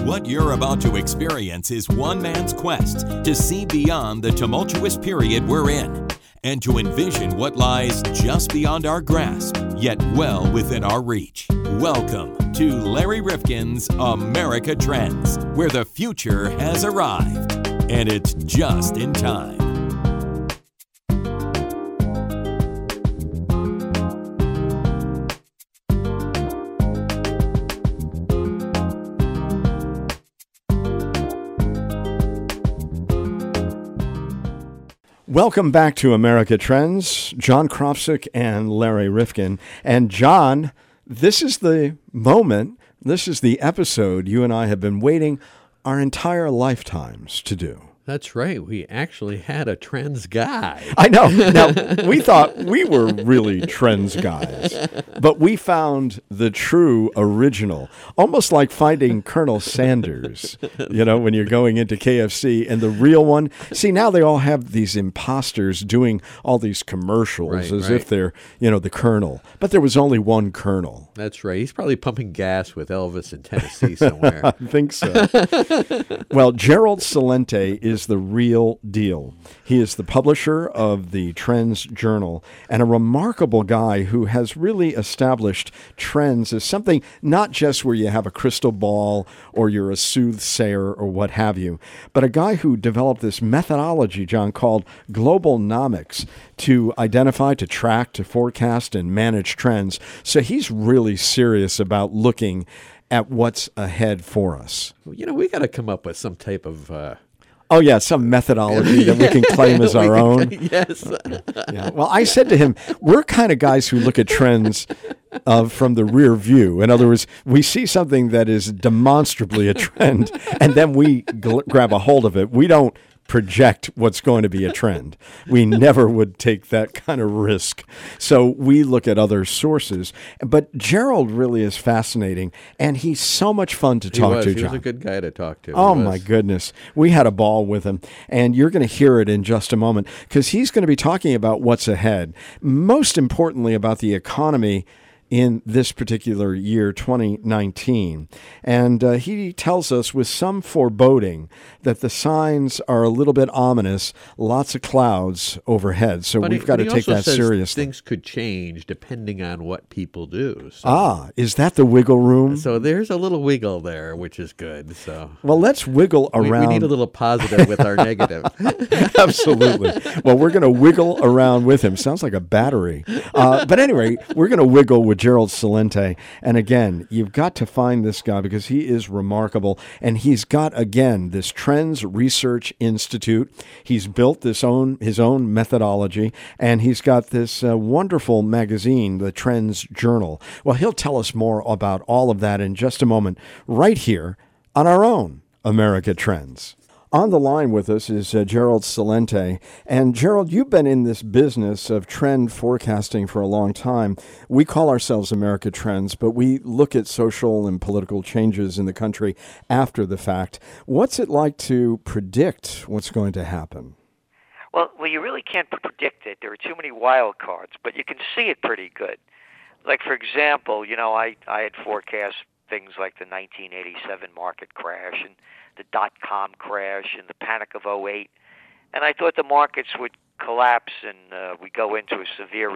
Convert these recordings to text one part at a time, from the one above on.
What you're about to experience is one man's quest to see beyond the tumultuous period we're in and to envision what lies just beyond our grasp, yet well within our reach. Welcome to Larry Rifkin's America Trends, where the future has arrived, and it's just in time. Welcome back to America Trends. John Kropsic and Larry Rifkin. And John, this is the moment, this is the episode you and I have been waiting our entire lifetimes to do. That's right. We actually had a trends guy. I know. Now, we thought we were really trends guys, but we found the true original, almost like finding Colonel Sanders, when you're going into KFC, and the real one. See, now they all have these imposters doing all these commercials if they're, the Colonel. But there was only one Colonel. That's right. He's probably pumping gas with Elvis in Tennessee somewhere. I think so. Well, Gerald Celente is the real deal. He is the publisher of the Trends Journal and a remarkable guy who has really established trends as something not just where you have a crystal ball or you're a soothsayer or what have you, but a guy who developed this methodology, John, called Globalnomics to identify, to track, to forecast, and manage trends. So he's really serious about looking at what's ahead for us. We got to come up with some type of... some methodology that we can claim as our own. Yes. Yeah. Well, I said to him, we're kind of guys who look at trends from the rear view. In other words, we see something that is demonstrably a trend, and then we grab a hold of it. We don't project what's going to be a trend. We never would take that kind of risk. So we look at other sources. But Gerald really is fascinating, and he's so much fun to talk to, John. He was a good guy to talk to. Oh, my goodness. We had a ball with him, and you're going to hear it in just a moment, because he's going to be talking about what's ahead. Most importantly, about the economy in this particular year, 2019. And he tells us with some foreboding that the signs are a little bit ominous, lots of clouds overhead. So we've got to take that seriously. Things could change depending on what people do. So. Is that the wiggle room? So there's a little wiggle there, which is good. So well, let's wiggle around. We need a little positive with our negative. Absolutely. Well, we're going to wiggle around with him. Sounds like a battery. But anyway, we're going to wiggle with Gerald Celente. And again, you've got to find this guy because he is remarkable. And he's got, again, this Trends Research Institute. He's built his own methodology, and he's got this wonderful magazine, the Trends Journal. Well, he'll tell us more about all of that in just a moment, right here on our own America Trends. On the line with us is Gerald Celente. And Gerald, you've been in this business of trend forecasting for a long time. We call ourselves America Trends, but we look at social and political changes in the country after the fact. What's it like to predict what's going to happen? Well, you really can't predict it. There are too many wild cards, but you can see it pretty good. Like, for example, I had forecast things like the 1987 market crash and the dot-com crash and the panic of '08. And I thought the markets would collapse and we go into a severe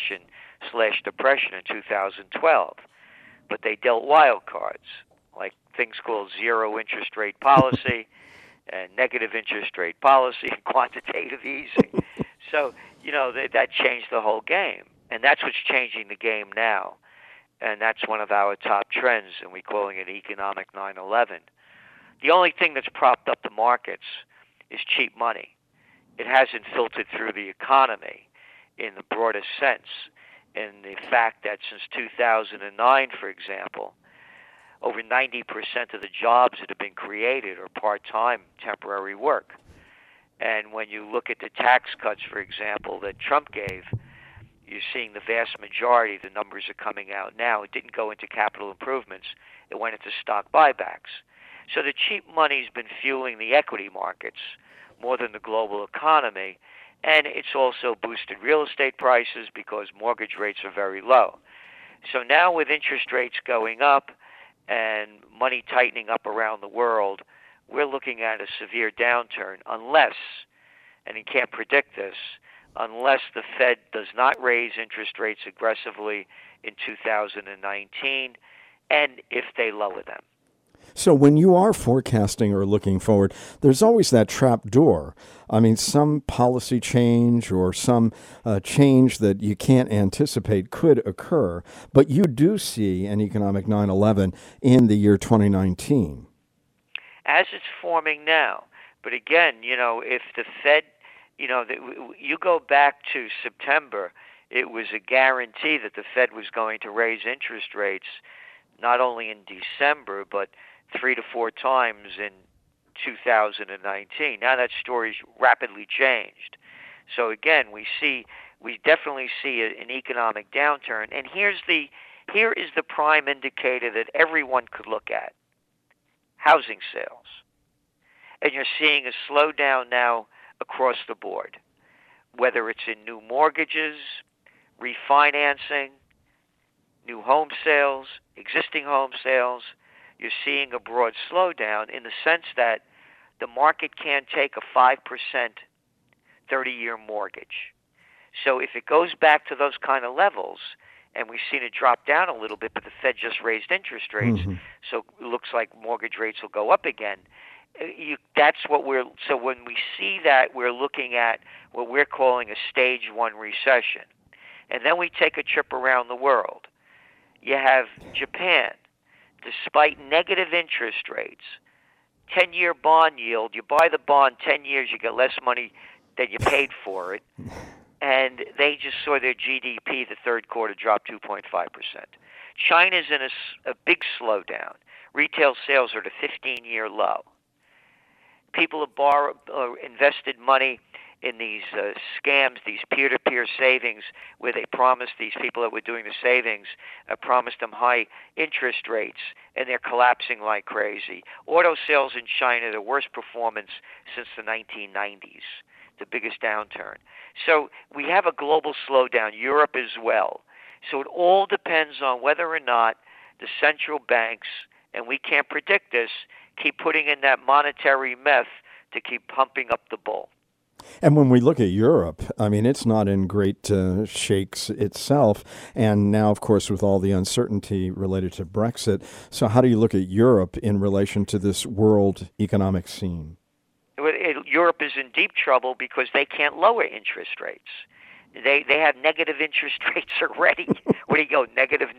recession/depression in 2012. But they dealt wild cards, like things called zero interest rate policy and negative interest rate policy and quantitative easing. So, that changed the whole game. And that's what's changing the game now. And that's one of our top trends, and we're calling it economic 9/11. The only thing that's propped up the markets is cheap money. It hasn't filtered through the economy in the broadest sense. And the fact that since 2009, for example, over 90% of the jobs that have been created are part-time, temporary work. And when you look at the tax cuts, for example, that Trump gave, you're seeing the vast majority, the numbers are coming out now. It didn't go into capital improvements. It went into stock buybacks. So the cheap money's been fueling the equity markets more than the global economy, and it's also boosted real estate prices because mortgage rates are very low. So now with interest rates going up and money tightening up around the world, we're looking at a severe downturn unless, and you can't predict this, unless the Fed does not raise interest rates aggressively in 2019 and if they lower them. So when you are forecasting or looking forward, there's always that trap door. I mean, some policy change or some change that you can't anticipate could occur, but you do see an economic 9/11 in the year 2019. As it's forming now. But again, if the Fed, you go back to September, it was a guarantee that the Fed was going to raise interest rates not only in December, but 3 to 4 times in 2019. Now that story's rapidly changed. So again, we definitely see an economic downturn. And here is the prime indicator that everyone could look at: housing sales. And you're seeing a slowdown now across the board, whether it's in new mortgages, refinancing, new home sales, existing home sales. You're seeing a broad slowdown in the sense that the market can't take a 5% 30-year mortgage. So if it goes back to those kind of levels, and we've seen it drop down a little bit, but the Fed just raised interest rates, so it looks like mortgage rates will go up again. So when we see that, we're looking at what we're calling a stage 1 recession. And then we take a trip around the world. You have Japan. Despite negative interest rates, 10-year bond yield, you buy the bond 10 years, you get less money than you paid for it. And they just saw their GDP the third quarter drop 2.5%. China's in a big slowdown. Retail sales are at a 15-year low. People have invested money in these scams, these peer-to-peer savings, where they promised these people that were doing the savings, promised them high interest rates, and they're collapsing like crazy. Auto sales in China, the worst performance since the 1990s, the biggest downturn. So we have a global slowdown, Europe as well. So it all depends on whether or not the central banks, and we can't predict this, keep putting in that monetary meth to keep pumping up the bull. And when we look at Europe, I mean, it's not in great shakes itself. And now, of course, with all the uncertainty related to Brexit. So how do you look at Europe in relation to this world economic scene? Europe is in deep trouble because they can't lower interest rates. They have negative interest rates already. Where do you go? Negative,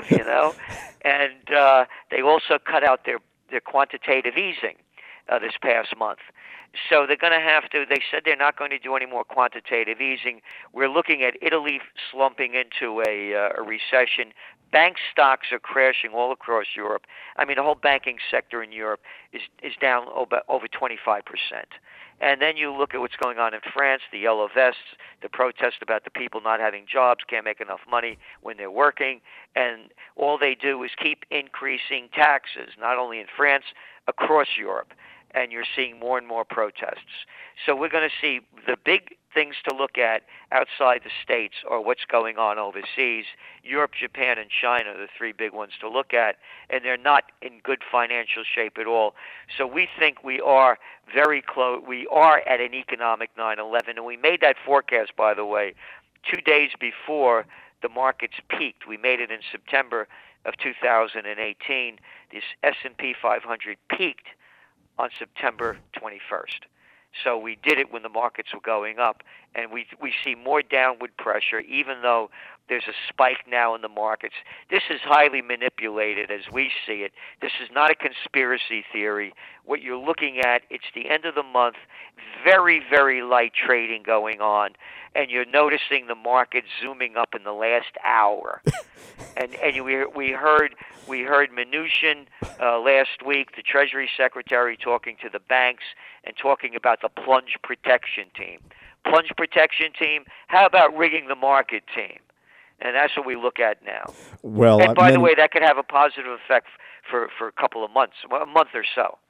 And they also cut out their quantitative easing this past month. So they're going to have to, they said they're not going to do any more quantitative easing. We're looking at Italy slumping into a recession. Bank stocks are crashing all across Europe. I mean, the whole banking sector in Europe is down over 25%. And then you look at what's going on in France, the yellow vests, the protest about the people not having jobs, can't make enough money when they're working, and all they do is keep increasing taxes, not only in France, across Europe. And you're seeing more and more protests. So we're going to see the big things to look at outside the States are what's going on overseas. Europe, Japan, and China are the 3 big ones to look at, and they're not in good financial shape at all. So we think we are very close. We are at an economic 9/11, and we made that forecast, by the way, 2 days before the markets peaked. We made it in September of 2018. This S&P 500 peaked on September 21st. So we did it when the markets were going up, and we see more downward pressure, even though there's a spike now in the markets. This is highly manipulated as we see it. This is not a conspiracy theory. What you're looking at, it's the end of the month, very, very light trading going on, and you're noticing the market zooming up in the last hour. And we heard Mnuchin last week, the Treasury Secretary, talking to the banks and talking about the plunge protection team. Plunge protection team, how about rigging the market team? And that's what we look at now. Well, and by the way, that could have a positive effect for a couple of months, well, a month or so.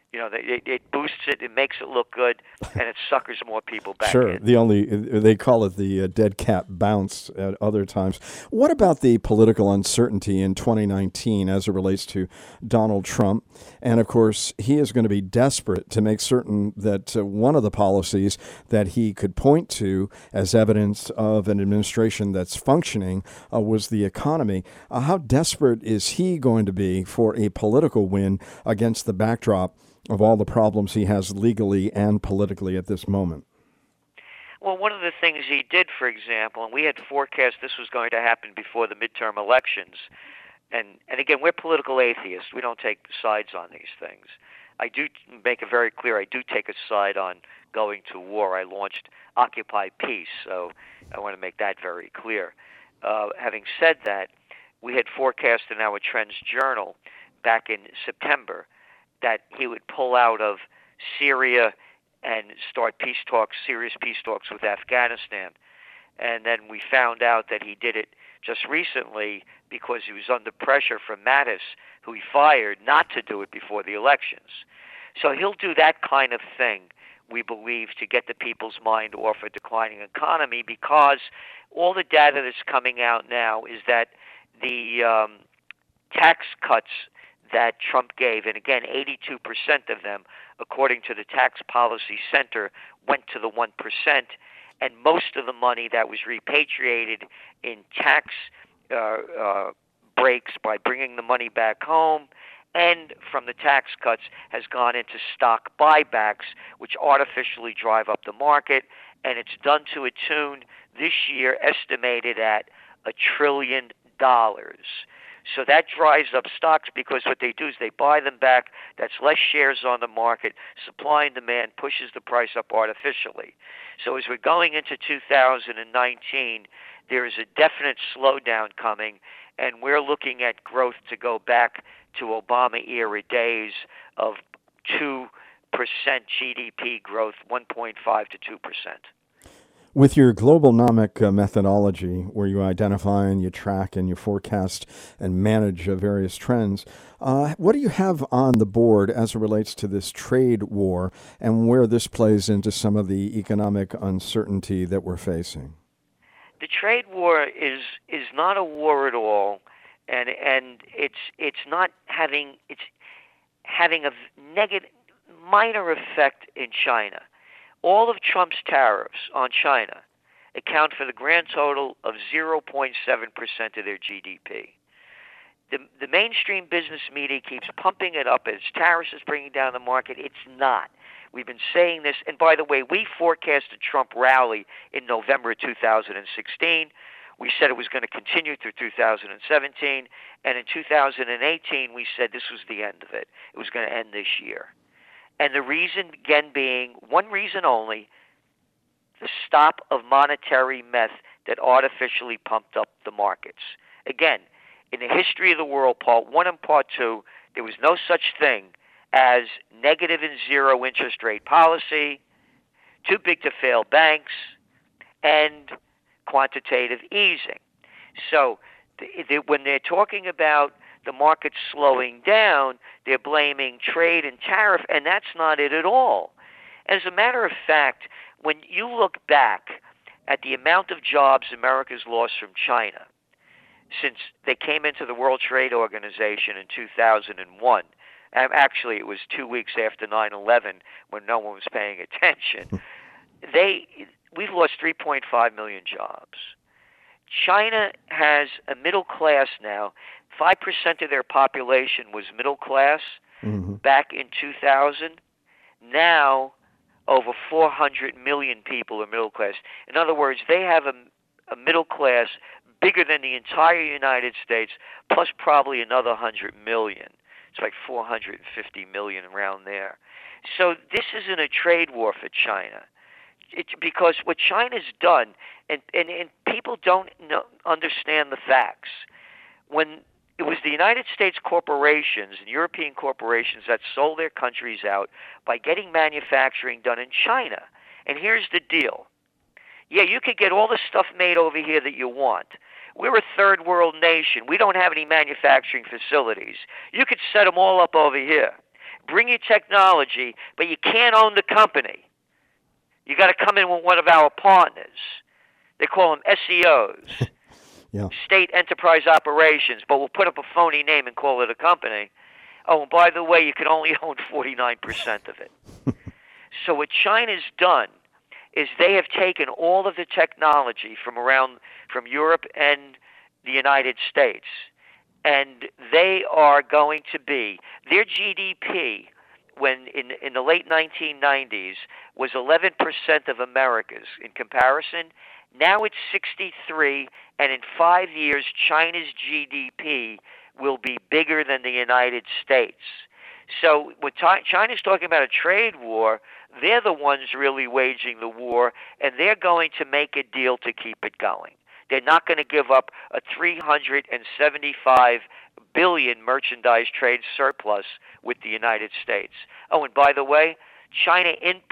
It boosts it, it makes it look good, and it suckers more people back Sure. in. They call it the dead cat bounce at other times. What about the political uncertainty in 2019 as it relates to Donald Trump? And of course, he is going to be desperate to make certain that one of the policies that he could point to as evidence of an administration that's functioning was the economy. How desperate is he going to be for a political win against the backdrop of all the problems he has legally and politically at this moment? Well, one of the things he did, for example, and we had forecast this was going to happen before the midterm elections, and again, we're political atheists. We don't take sides on these things. I do make it very clear I do take a side on going to war. I launched Occupy Peace, so I want to make that very clear. Having said that, we had forecast in our Trends Journal back in September that he would pull out of Syria and start serious peace talks with Afghanistan. And then we found out that he did it just recently because he was under pressure from Mattis, who he fired, not to do it before the elections. So he'll do that kind of thing, we believe, to get the people's mind off a declining economy, because all the data that's coming out now is that the tax cuts that Trump gave, and again, 82% of them, according to the Tax Policy Center, went to the 1%, and most of the money that was repatriated in tax breaks by bringing the money back home and from the tax cuts has gone into stock buybacks, which artificially drive up the market, and it's done to a tune this year estimated at $1 trillion. So that drives up stocks, because what they do is they buy them back. That's less shares on the market. Supply and demand pushes the price up artificially. So as we're going into 2019, there is a definite slowdown coming, and we're looking at growth to go back to Obama-era days of 2% GDP growth, 1.5 to 2%. With your globalnomic methodology, where you identify and you track and you forecast and manage various trends, what do you have on the board as it relates to this trade war and where this plays into some of the economic uncertainty that we're facing? The trade war is not a war at all, and it's having a negative minor effect in China. All of Trump's tariffs on China account for the grand total of 0.7% of their GDP. The mainstream business media keeps pumping it up as tariffs is bringing down the market. It's not. We've been saying this, and by the way, we forecasted Trump rally in November of 2016. We said it was going to continue through 2017, and in 2018 we said this was the end of it. It was going to end this year. And the reason, again, being one reason only, the stop of monetary meth that artificially pumped up the markets. Again, in the history of the world, Part 1 and Part 2, there was no such thing as negative and zero interest rate policy, too big to fail banks, and quantitative easing. So when they're talking about the market slowing down, they're blaming trade and tariff, and that's not it at all. As a matter of fact, when you look back at the amount of jobs America's lost from China since they came into the World Trade Organization in 2001, actually it was 2 weeks after 9/11 when no one was paying attention, we've lost 3.5 million jobs. China has a middle class now. 5% of their population was middle class back in 2000. Now, over 400 million people are middle class. In other words, they have a middle class bigger than the entire United States, plus probably another 100 million. It's like 450 million around there. So this isn't a trade war for China. It's because what China's done, and people don't understand the facts. When it was the United States corporations and European corporations that sold their countries out by getting manufacturing done in China. And here's the deal. Yeah, you could get all the stuff made over here that you want. We're a third world nation. We don't have any manufacturing facilities. You could set them all up over here. bring your technology, but you can't own the company. You got to come in with one of our partners. They call them SEOs, Yeah. State Enterprise Operations, but we'll put up a phony name and call it a company. Oh, and by the way, you can only own 49% of it. So what China's done is they have taken all of the technology from Europe and the United States, and they are going to be, their GDP when in the late 1990s was 11% of America's. In comparison, now it's 63, and in 5 years, China's GDP will be bigger than the United States. So when China's talking about a trade war, they're the ones really waging the war, and they're going to make a deal to keep it going. They're not going to give up a $375 billion merchandise trade surplus with the United States. Oh, and by the way, China's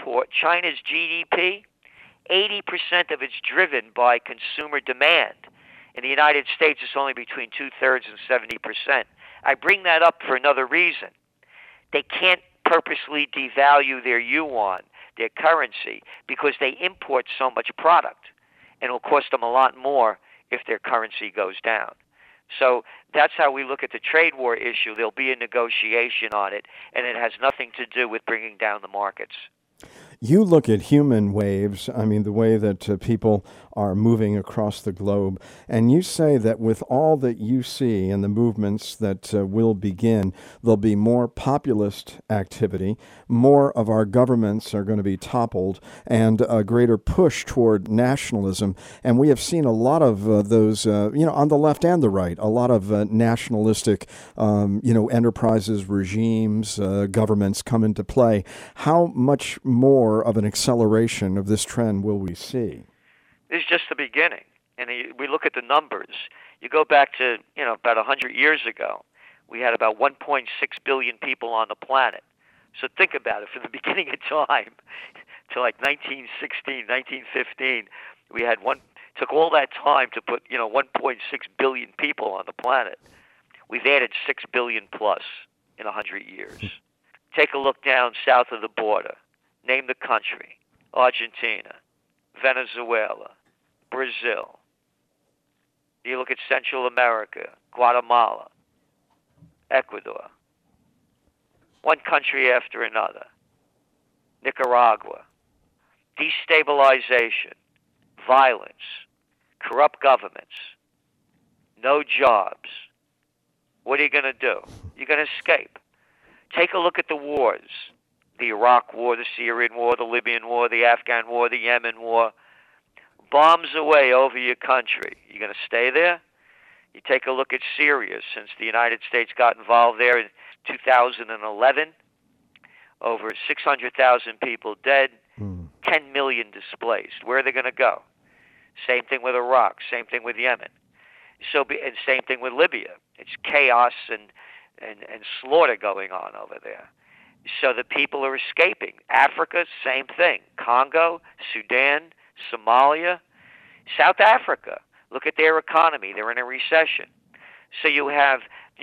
GDP, 80% of it's driven by consumer demand. In the United States, it's only between 2/3 and 70%. I bring that up for another reason. They can't purposely devalue their yuan, their currency, because they import so much product, and it'll cost them a lot more if their currency goes down. So that's how we look at the trade war issue. There'll be a negotiation on it, and it has nothing to do with bringing down the markets. You look at human waves, I mean, the way that people are moving across the globe, and you say that with all that you see and the movements that will begin, there'll be more populist activity, more of our governments are going to be toppled, and a greater push toward nationalism. And we have seen a lot of those, on the left and the right, a lot of nationalistic, enterprises, regimes, governments come into play. How much more of an acceleration of this trend will we see? This is just the beginning. And we look at the numbers. You go back to, about 100 years ago, we had about 1.6 billion people on the planet. So think about it. From the beginning of time to like 1916, 1915, took all that time to put, 1.6 billion people on the planet. We've added 6 billion plus in 100 years. Take a look down south of the border. Name the country: Argentina, Venezuela, Brazil. You look at Central America, Guatemala, Ecuador. One country after another. Nicaragua. Destabilization, violence, corrupt governments, no jobs. What are you going to do? You're going to escape. Take a look at the wars. The Iraq War, the Syrian War, the Libyan War, the Afghan War, the Yemen War. Bombs away over your country. You going to stay there? You take a look at Syria. Since the United States got involved there in 2011, over 600,000 people dead, 10 million displaced. Where are they going to go? Same thing with Iraq. Same thing with Yemen. And same thing with Libya. It's chaos and slaughter going on over there. So the people are escaping. Africa, same thing. Congo, Sudan, Somalia, South Africa. Look at their economy. They're in a recession. So you have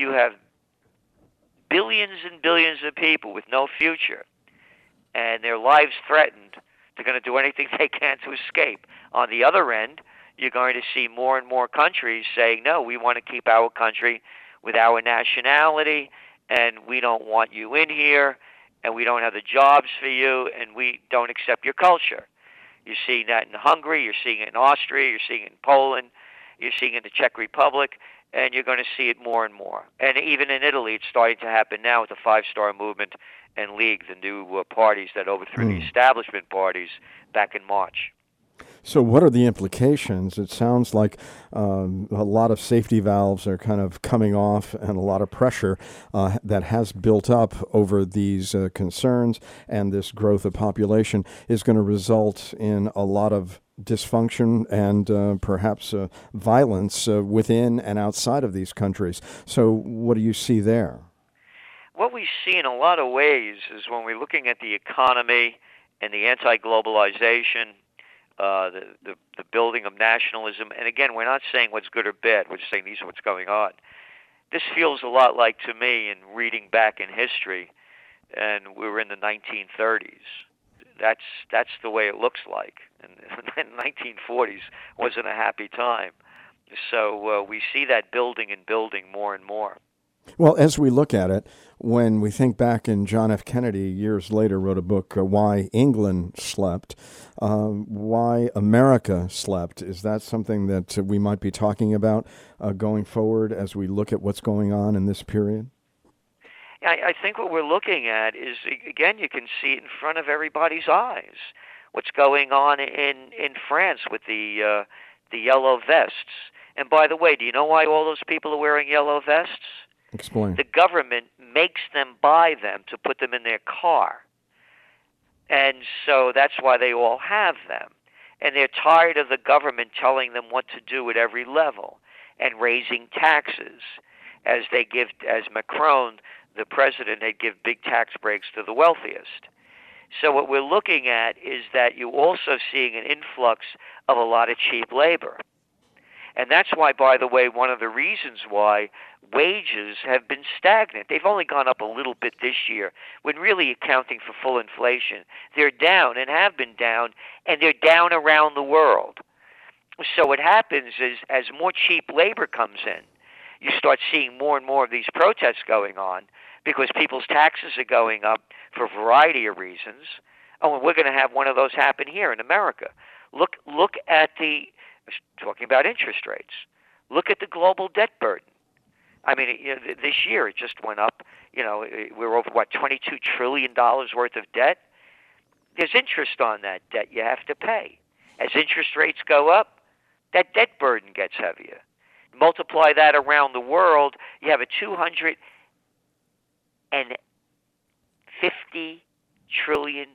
billions and billions of people with no future, and their lives threatened. They're going to do anything they can to escape. On the other end, you're going to see more and more countries saying, no, we want to keep our country with our nationality, and we don't want you in here, and we don't have the jobs for you, and we don't accept your culture. You're seeing that in Hungary, you're seeing it in Austria, you're seeing it in Poland, you're seeing it in the Czech Republic, and you're going to see it more and more. And even in Italy, it's starting to happen now with the Five-Star Movement and League, the new parties that overthrew the establishment parties back in March. So what are the implications? It sounds like a lot of safety valves are kind of coming off, and a lot of pressure that has built up over these concerns, and this growth of population is going to result in a lot of dysfunction and perhaps violence within and outside of these countries. So what do you see there? What we see in a lot of ways is when we're looking at the economy and the anti-globalization, the building of nationalism. And again, we're not saying what's good or bad. We're just saying these are what's going on. This feels a lot like, to me, in reading back in history, and we were in the 1930s. That's the way it looks like. And the 1940s wasn't a happy time. So we see that building and building more and more. Well, as we look at it, when we think back, and John F. Kennedy years later wrote a book, Why England Slept, Why America Slept. Is that something that we might be talking about going forward as we look at what's going on in this period? I think what we're looking at is, again, you can see it in front of everybody's eyes. What's going on in France with the yellow vests. And by the way, do you know why all those people are wearing yellow vests? Explain. The government makes them buy them to put them in their car. And so that's why they all have them. And they're tired of the government telling them what to do at every level and raising taxes, as Macron, the president, had give big tax breaks to the wealthiest. So what we're looking at is that you're also seeing an influx of a lot of cheap labor. And that's why, by the way, one of the reasons why wages have been stagnant. They've only gone up a little bit this year, when really accounting for full inflation. They're down and have been down, and they're down around the world. So what happens is, as more cheap labor comes in, you start seeing more and more of these protests going on because people's taxes are going up for a variety of reasons. Oh, and we're going to have one of those happen here in America. Look at talking about interest rates. Look at the global debt burden. I mean, this year it just went up. We're over, $22 trillion worth of debt? There's interest on that debt you have to pay. As interest rates go up, that debt burden gets heavier. Multiply that around the world, you have a $250 trillion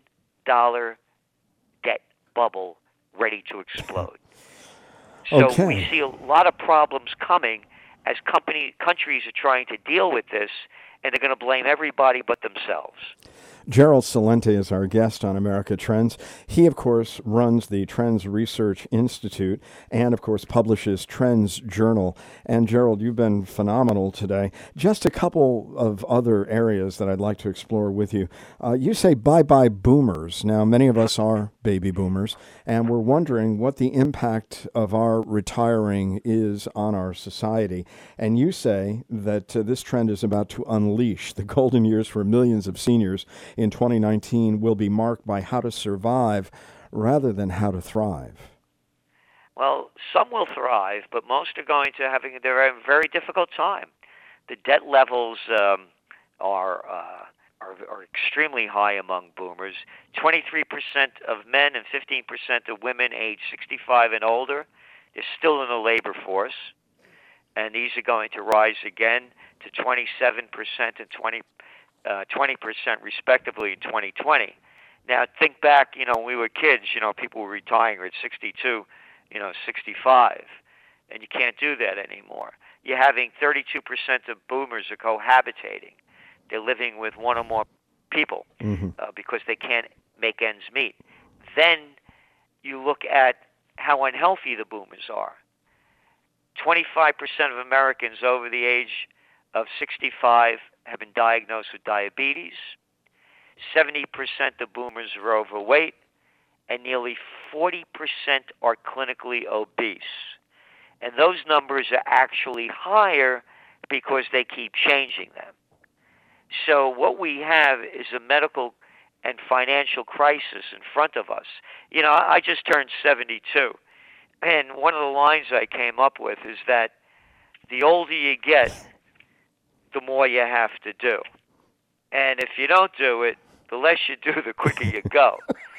debt bubble ready to explode. So Okay. we see a lot of problems coming as countries are trying to deal with this, and they're going to blame everybody but themselves. Gerald Celente is our guest on America Trends. He, of course, runs the Trends Research Institute and, of course, publishes Trends Journal. And, Gerald, you've been phenomenal today. Just a couple of other areas that I'd like to explore with you. You say bye-bye boomers. Now, many of us are baby boomers, and we're wondering what the impact of our retiring is on our society. And you say that this trend is about to unleash the golden years for millions of seniors in 2019 will be marked by how to survive rather than how to thrive. Well, some will thrive, but most are going to have a very difficult time. The debt levels are extremely high among boomers. 23% of men and 15% of women aged 65 and older is still in the labor force, and these are going to rise again to 27% and 20% respectively in 2020. Now, think back, when we were kids, people were retiring at 62, 65, and you can't do that anymore. You're having 32% of boomers are cohabitating. They're living with one or more people because they can't make ends meet. Then you look at how unhealthy the boomers are. 25% of Americans over the age of 65 have been diagnosed with diabetes. 70% of boomers are overweight, and nearly 40% are clinically obese. And those numbers are actually higher because they keep changing them. So what we have is a medical and financial crisis in front of us. I just turned 72, and one of the lines I came up with is that the older you get, the more you have to do. And if you don't do it, the less you do, the quicker you go.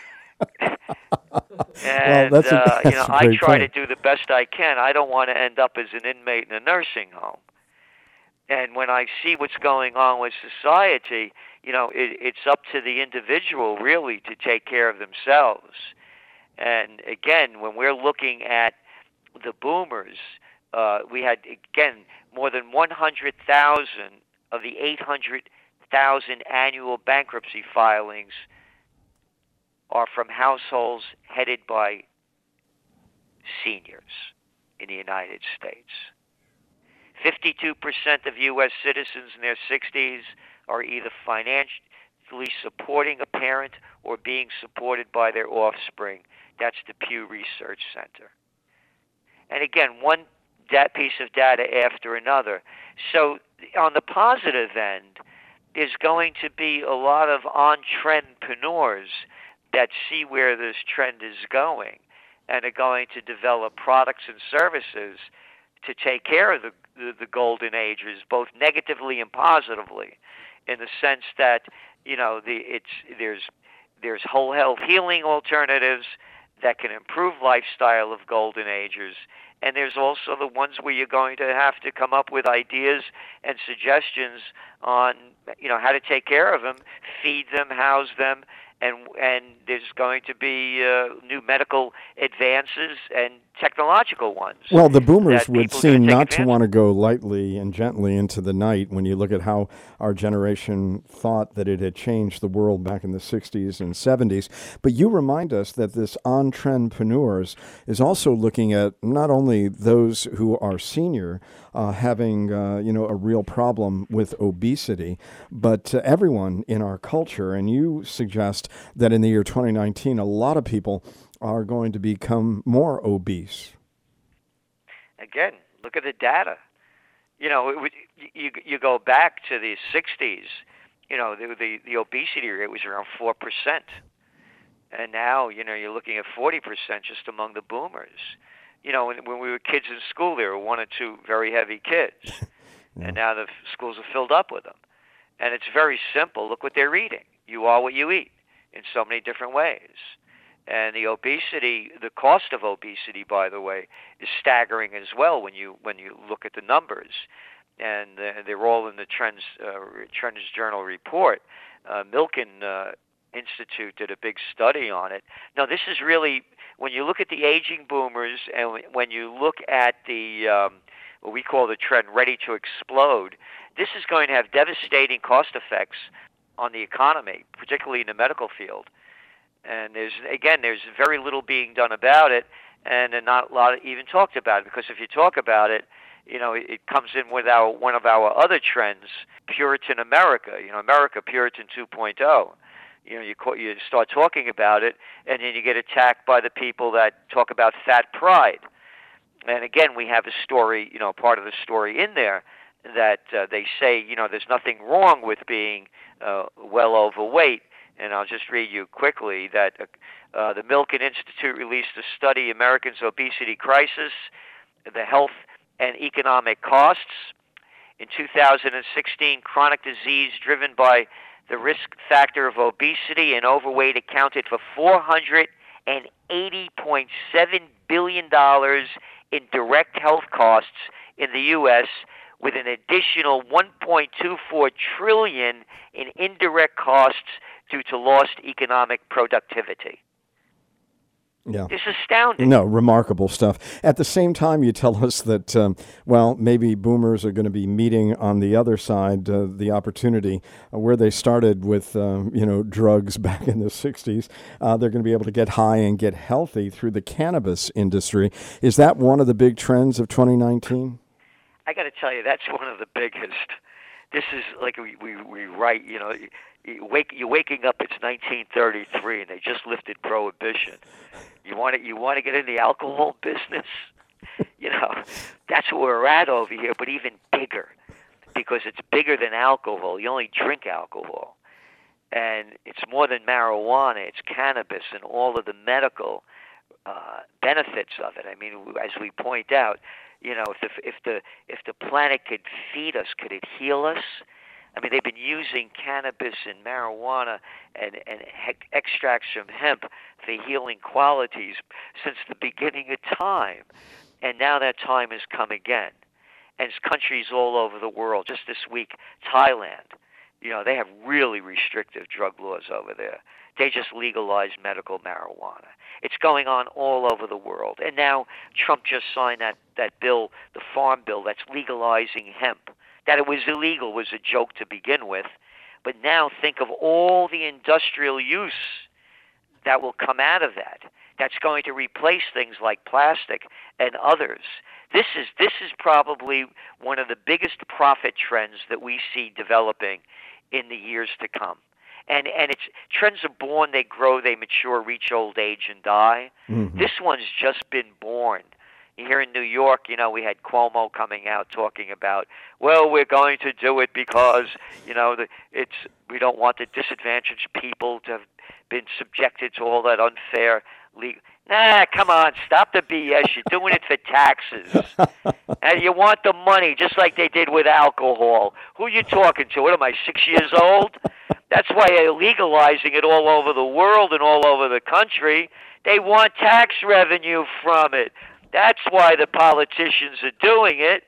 And, well, that's a I great try point. to do the best I can. I don't want to end up as an inmate in a nursing home. And when I see what's going on with society, it's up to the individual really to take care of themselves. And again, when we're looking at the boomers, we had, again, more than 100,000 of the 800,000 annual bankruptcy filings are from households headed by seniors in the United States. 52% of U.S. citizens in their 60s are either financially supporting a parent or being supported by their offspring. That's the Pew Research Center. And again, one piece of data after another. So on the positive end, there's going to be a lot of on-trendpreneurs that see where this trend is going and are going to develop products and services to take care of the golden ages, both negatively and positively, in the sense that there's whole health healing alternatives that can improve lifestyle of golden agers. And there's also the ones where you're going to have to come up with ideas and suggestions on, how to take care of them, feed them, house them, and there's going to be new medical advances and technological ones. Well, the boomers would people seem gonna take not to advantage want to go lightly and gently into the night when you look at how our generation thought that it had changed the world back in the 60s and 70s. But you remind us that this on-trendpreneurs is also looking at not only those who are senior having a real problem with obesity, but everyone in our culture. And you suggest that in the year 2019, a lot of people are going to become more obese. Again, look at the data. You go back to the 60s, the obesity rate was around 4%. And now, you're looking at 40% just among the boomers. When we were kids in school, there were one or two very heavy kids. Yeah. And now the schools are filled up with them. And it's very simple. Look what they're eating. You are what you eat in so many different ways. And the cost of obesity, by the way, is staggering as well when you look at the numbers. And they're all in the Trends Journal report. Milken Institute did a big study on it. Now, this is really, when you look at the aging boomers and when you look at the what we call the trend ready to explode, this is going to have devastating cost effects on the economy, particularly in the medical field. And there's very little being done about it, and not a lot even talked about it, because if you talk about it, it comes in with one of our other trends, Puritan America, America Puritan 2.0. You start talking about it, and then you get attacked by the people that talk about fat pride. And again, we have a story, part of the story in there that they say, there's nothing wrong with being well overweight. And I'll just read you quickly that the Milken Institute released a study, Americans' Obesity Crisis, the Health and Economic Costs. In 2016, chronic disease driven by the risk factor of obesity and overweight accounted for $480.7 billion in direct health costs in the U.S., with an additional $1.24 trillion in indirect costs due to lost economic productivity. Yeah. It's astounding. No, remarkable stuff. At the same time, you tell us that, maybe boomers are going to be meeting on the other side, the opportunity where they started with, drugs back in the 60s. They're going to be able to get high and get healthy through the cannabis industry. Is that one of the big trends of 2019? I got to tell you, that's one of the biggest. This is like we write, you're waking up, it's 1933, and they just lifted prohibition. You want to get in the alcohol business? That's where we're at over here, but even bigger, because it's bigger than alcohol. You only drink alcohol. And it's more than marijuana, it's cannabis and all of the medical benefits of it. I mean, as we point out, if the planet could feed us, could it heal us? I mean, they've been using cannabis and marijuana and extracts from hemp for healing qualities since the beginning of time. And now that time has come again. And it's countries all over the world. Just this week, Thailand, they have really restrictive drug laws over there. They just legalized medical marijuana. It's going on all over the world. And now Trump just signed that bill, the farm bill, that's legalizing hemp. That it was illegal was a joke to begin with. But now think of all the industrial use that will come out of that. That's going to replace things like plastic and others. This is probably one of the biggest profit trends that we see developing in the years to come. And it's trends are born, they grow, they mature, reach old age, and die. This one's just been born. Here in New York, we had Cuomo coming out talking about, well, we're going to do it because, we don't want the disadvantaged people to have been subjected to all that unfair legal. Nah, come on, stop the BS. You're doing it for taxes. And you want the money, just like they did with alcohol. Who are you talking to? What am I, 6 years old? That's why they're legalizing it all over the world and all over the country. They want tax revenue from it. That's why the politicians are doing it.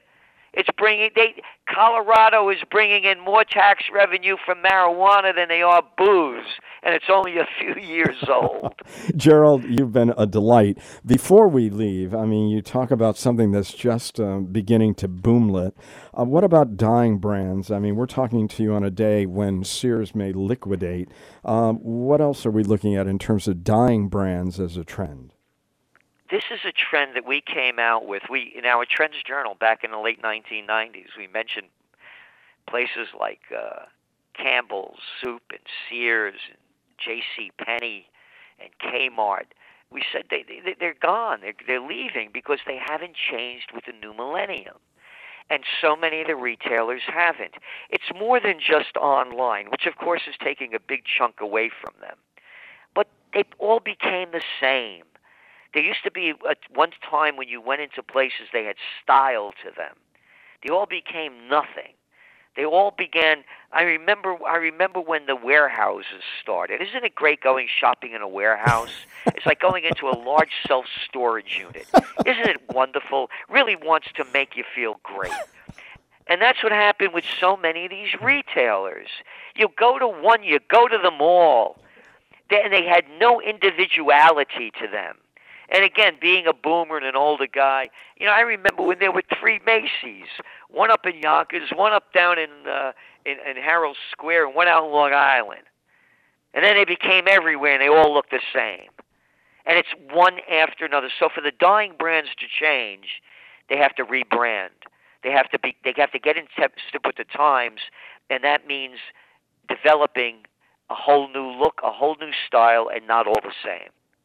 Colorado is bringing in more tax revenue from marijuana than they are booze, and it's only a few years old. Gerald, you've been a delight. Before we leave, you talk about something that's just beginning to boomlet. What about dying brands? We're talking to you on a day when Sears may liquidate. What else are we looking at in terms of dying brands as a trend? This is a trend that we came out with. In our Trends Journal back in the late 1990s, we mentioned places like Campbell's Soup and Sears and J.C. Penney and Kmart. We said they're gone. They're leaving because they haven't changed with the new millennium. And so many of the retailers haven't. It's more than just online, which of course is taking a big chunk away from them. But they all became the same. There used to be one time when you went into places, they had style to them. They all became nothing. They all began. I remember when the warehouses started. Isn't it great going shopping in a warehouse? It's like going into a large self-storage unit. Isn't it wonderful? Really wants to make you feel great. And that's what happened with so many of these retailers. You go to one, you go to the mall, and they had no individuality to them. And again, being a boomer and an older guy, I remember when there were 3 Macy's, one up in Yonkers, one up down in Herald Square, and one out in Long Island. And then they became everywhere, and they all looked the same. And it's one after another. So for the dying brands to change, they have to rebrand. They have to get in step with the times, and that means developing a whole new look, a whole new style, and not all the same.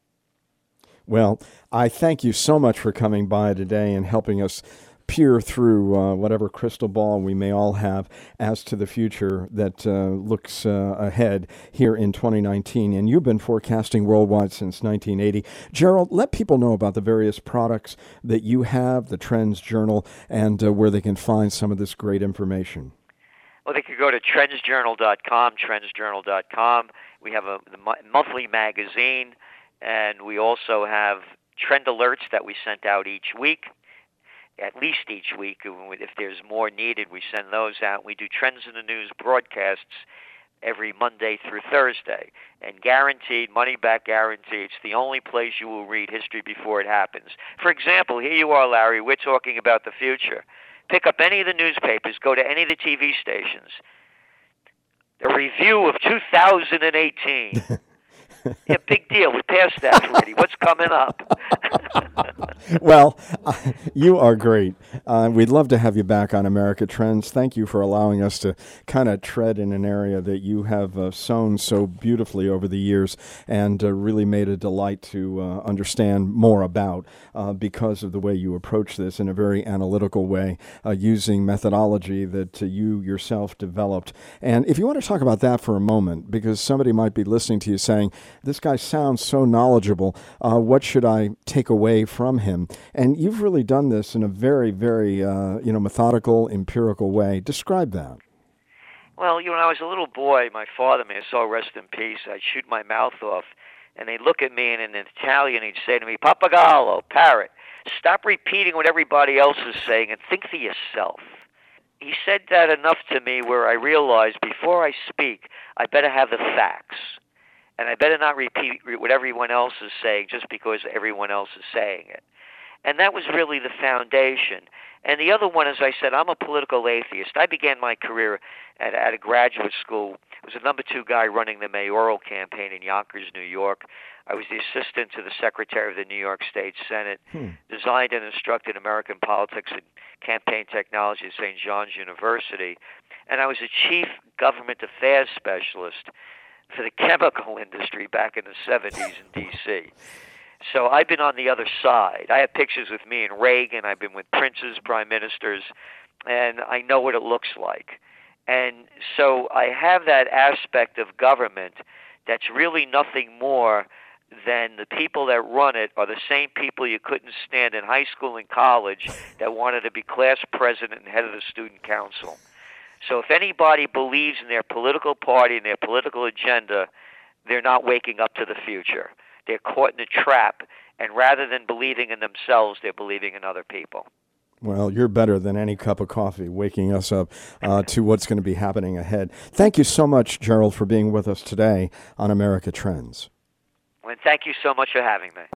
Well, I thank you so much for coming by today and helping us peer through whatever crystal ball we may all have as to the future that looks ahead here in 2019. And you've been forecasting worldwide since 1980. Gerald, let people know about the various products that you have, the Trends Journal, and where they can find some of this great information. Well, they could go to trendsjournal.com, trendsjournal.com. We have a monthly magazine. And we also have trend alerts that we sent out each week, at least each week. If there's more needed, we send those out. We do Trends in the News broadcasts every Monday through Thursday. And guaranteed, money-back guarantee, it's the only place you will read history before it happens. For example, here you are, Larry, we're talking about the future. Pick up any of the newspapers, go to any of the TV stations. The review of 2018. Yeah, big deal. We passed that already. What's coming up? Well, you are great. We'd love to have you back on America Trends. Thank you for allowing us to kind of tread in an area that you have sown so beautifully over the years and really made a delight to understand more about because of the way you approach this in a very analytical way, using methodology that you yourself developed. And if you want to talk about that for a moment, because somebody might be listening to you saying, this guy sounds so knowledgeable. What should I take away from him? And you've really done this in a very, very, methodical, empirical way. Describe that. Well, when I was a little boy, my father, may his soul rest in peace, I'd shoot my mouth off, and they'd look at me, and in Italian, he'd say to me, "Pappagallo, parrot, stop repeating what everybody else is saying and think for yourself." He said that enough to me where I realized before I speak, I better have the facts. And I better not repeat what everyone else is saying just because everyone else is saying it. And that was really the foundation. And the other one, as I said, I'm a political atheist. I began my career at a graduate school. I was the number 2 guy running the mayoral campaign in Yonkers, New York. I was the assistant to the secretary of the New York State Senate, designed and instructed American politics and campaign technology at St. John's University. And I was a chief government affairs specialist for the chemical industry back in the 70s in D.C. So I've been on the other side. I have pictures with me and Reagan. I've been with princes, prime ministers, and I know what it looks like. And so I have that aspect of government that's really nothing more than the people that run it are the same people you couldn't stand in high school and college that wanted to be class president and head of the student council. So if anybody believes in their political party and their political agenda, they're not waking up to the future. They're caught in a trap, and rather than believing in themselves, they're believing in other people. Well, you're better than any cup of coffee, waking us up to what's going to be happening ahead. Thank you so much, Gerald, for being with us today on America Trends. And thank you so much for having me.